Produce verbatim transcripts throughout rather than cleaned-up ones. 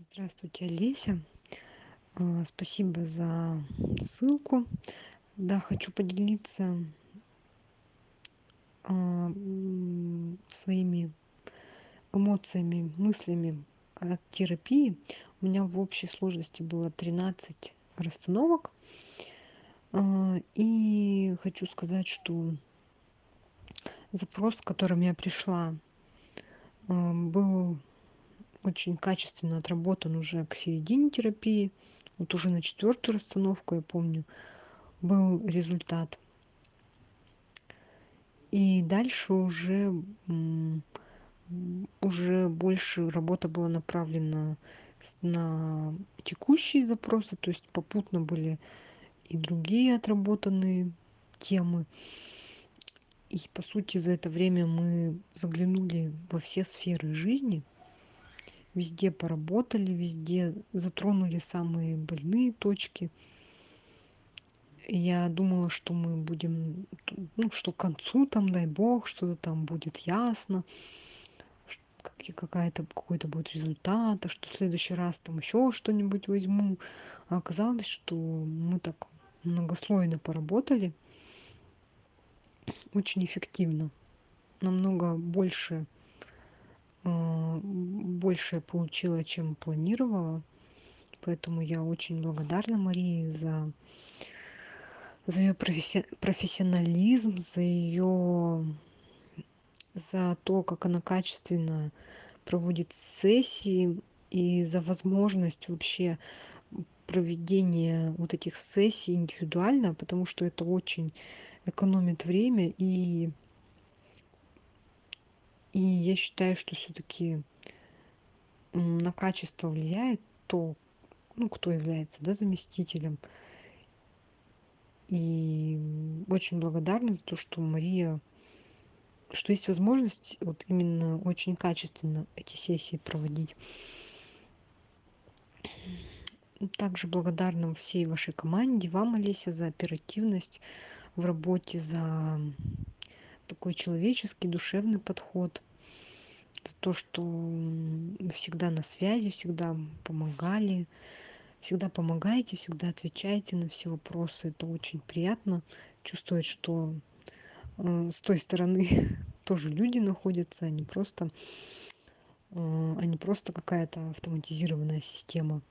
Здравствуйте, Олеся. А, Спасибо за ссылку. Да, хочу поделиться а, м, своими эмоциями, мыслями от терапии. У меня в общей сложности было тринадцать расстановок. А, И хочу сказать, что запрос, с которым я пришла, а, был очень качественно отработан уже к середине терапии. Вот уже на четвертую расстановку, я помню, был результат. И дальше уже, м, м, уже больше работа была направлена с на текущие запросы, то есть попутно были и другие отработанные темы. И по сути за это время мы заглянули во все сферы жизни, везде поработали, везде затронули самые больные точки. Я думала, что мы будем, т ну, что к концу там, дай бог, что-то там будет ясно. ш- какие- какая-то какой-то будет результат, а что в следующий раз там еще что-нибудь возьму. А оказалось, что мы так многослойно поработали, очень эффективно, намного больше, а, больше я получила, чем планировала. Поэтому я очень благодарна Марии за, за ее профессионализм, за ее, за то, как она качественно проводит сессии и за возможность вообще проведения вот этих сессий индивидуально, потому что это очень экономит время. И, и я считаю, что все-таки на качество влияет то, ну, кто является, да, заместителем. И очень благодарна за то, что Мария, что есть возможность вот именно очень качественно эти сессии проводить. Также благодарна всей вашей команде, вам, Олеся, за оперативность в работе, за такой человеческий, душевный подход, за то, что м, вы всегда на связи, всегда помогали, всегда помогаете, всегда отвечаете на все вопросы. Это очень приятно чувствовать, что э, с той стороны тоже люди находятся, а не просто, э, а не просто какая-то автоматизированная система.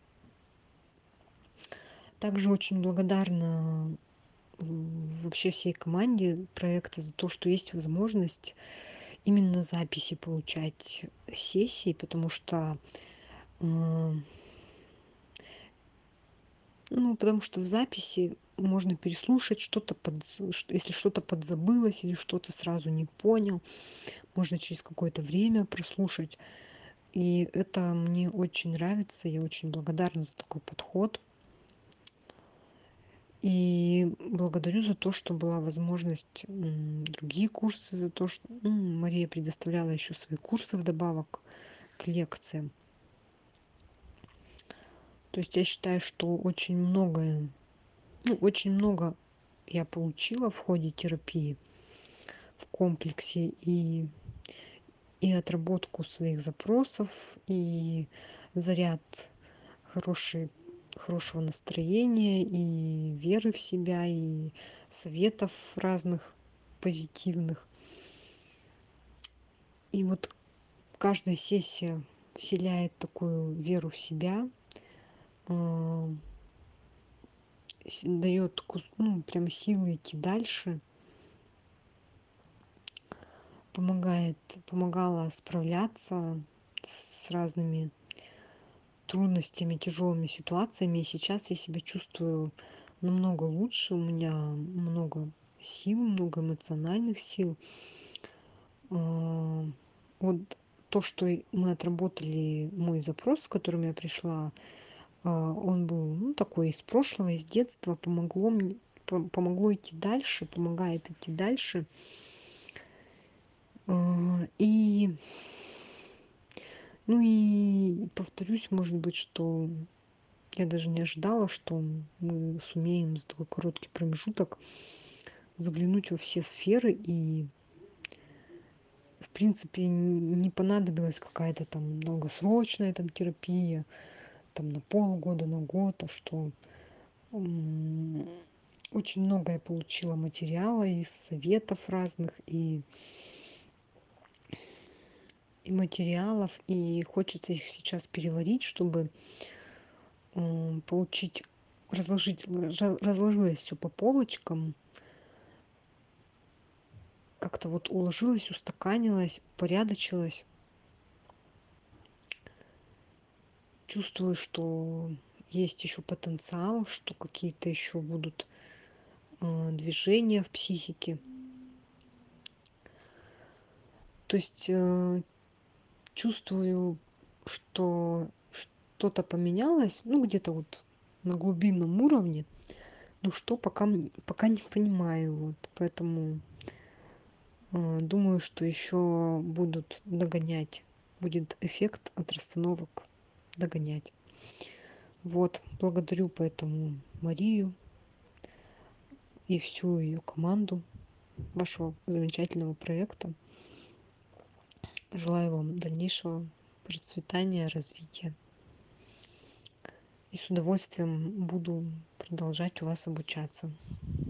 Также очень благодарна в- вообще всей команде проекта за то, что есть возможность именно записи получать сессии, потому что э, ну, потому что в записи можно переслушать что-то, под, ш- если что-то подзабылось или что-то сразу не понял, можно через какое-то время прослушать. И это мне очень нравится, я очень благодарна за такой подход. И благодарю за то, что была возможность м, другие курсы, за то, что м, Мария предоставляла еще свои курсы вдобавок к лекциям. То есть я считаю, что очень многое, ну, очень много я получила в ходе терапии в комплексе и, и отработку своих запросов, и заряд хороший, хорошего настроения, и веры в себя, и советов разных позитивных. И вот каждая сессия вселяет такую веру в себя, а, с- дает кус- ну, прям силы идти дальше, помогает, помогала справляться с разными трудностями, тяжелыми ситуациями. И сейчас я себя чувствую намного лучше. У меня много сил, много эмоциональных сил. А, Вот то, что и мы отработали мой запрос, с которым я пришла, а, он был, ну, такой из прошлого, из детства, помогло мне, пом- помогло идти дальше, помогает идти дальше. А, И, ну и повторюсь, может быть, что я даже не ожидала, что мы сумеем за такой короткий промежуток заглянуть во все сферы. И, в принципе, н- не понадобилась какая-то там долгосрочная там терапия. там на полгода, на год, а что очень много я получила материала из советов разных и и материалов, и хочется их сейчас переварить, чтобы м, получить, разложить, раза- разложилось все по полочкам, как-то вот уложилось, устаканилось, упорядочилось. Чувствую, что есть еще потенциал, что какие-то еще будут э, движения в психике. То есть э, чувствую, что что-то поменялось, ну где-то вот на глубинном уровне, но что пока, м- пока не понимаю. Вот. Поэтому э, думаю, что еще будут догонять, будет эффект от расстановок догонять. Вот, благодарю поэтому Марию и всю ее команду вашего замечательного проекта. Желаю вам дальнейшего процветания, развития. И с удовольствием буду продолжать у вас обучаться.